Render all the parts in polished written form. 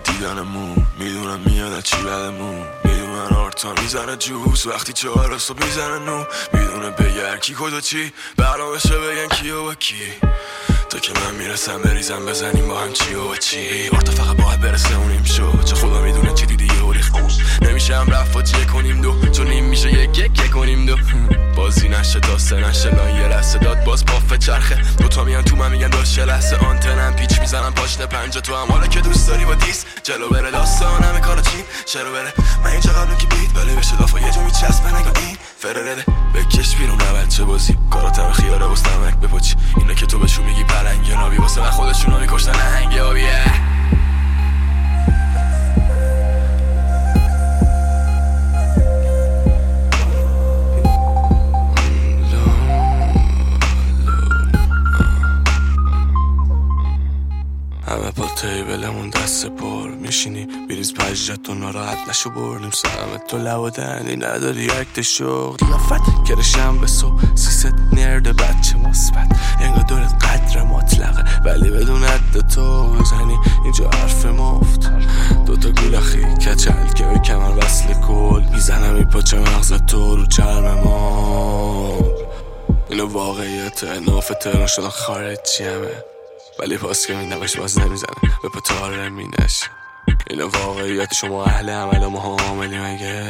دیدنمون، میدونم میاد از چی بدمون، میدونن آرتا میزنه جوز وقتی 4 صبح میزنه نو، میدونه بگر کی کجا چی برنامه‌شه بگن کی و کی، تا که من میرسم بریزم بزنیم با هم چی و چی. آرتا فقط باید برسه اونیم شو، چه خدا میدونه چی دیدی و ریخ نمیشه هم رفت و کنیم دو، چون این میشه یک کنیم دو. بازی نشه تا 3 نشه لان یه لحظه داد باز پافه چرخه، دوتا میان تو من میگن داشت یه لحظه آنتنم پیچ میزنم پاشنه 5 تو هم حالا که دوست داری با دیس جلو بره داستان همه کارا چین چرا بره من اینجا قبلم که بیت ولی بشه دافا یه جو میچسبه نگاه این فررده بکش بیرون بچه بازی کاراتم خیاره واسه نمک بپاچی اینه که تو بهشون میگی پلنگ یا نابی واسه من خودشون رو میکشتن هنگ آبیه. همه با تیبلمون دست پر میشینی بیریز پجت و ناراحت نشو بردیم سلامت تو لب و دهنی نداری اکت شغل قیافت کرشم به صبح 300 نرد بچه مثبت انگار دورت قدر مطلقه ولی بدون عد تو بزنی اینجا حرف مفت دوتا گولخی کچل که به کمر وصل کل میزنم این پاچه مغز تو رو چرم ما اینو واقعیت ناف تهران شدن خارجی همه ولی پاس که میدمش باز نمیزنه به پتاره مینش اینو واقعیت شما اهل عمل و ما عاملی مگه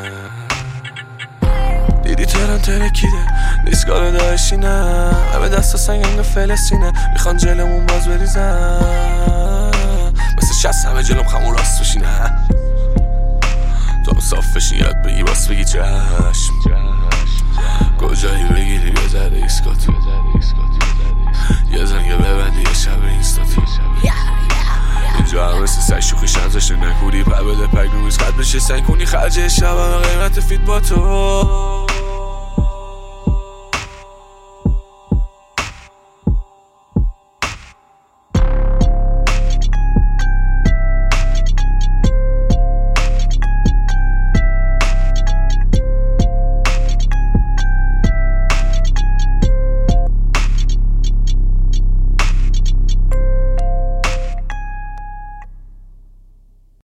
دیدی تهران ترکیده نیستگاه داشتی نه همه دستا سنگنگ فلسطینه میخوان جلمون باز بریزن مثل 60 همه جلوم خمون راست بشی نه تو هم صاف بشی یاد بگی باس بگی چشم کجایی بگیری یه ذره ایسکات یه زنگه ببندی یه شب اینستاتی اینجا هم مثل سگ شوخی شمزش نکودی پر بده پک رویز قد بشه سنگ کنی خرج شب همه قیمت فیت با تو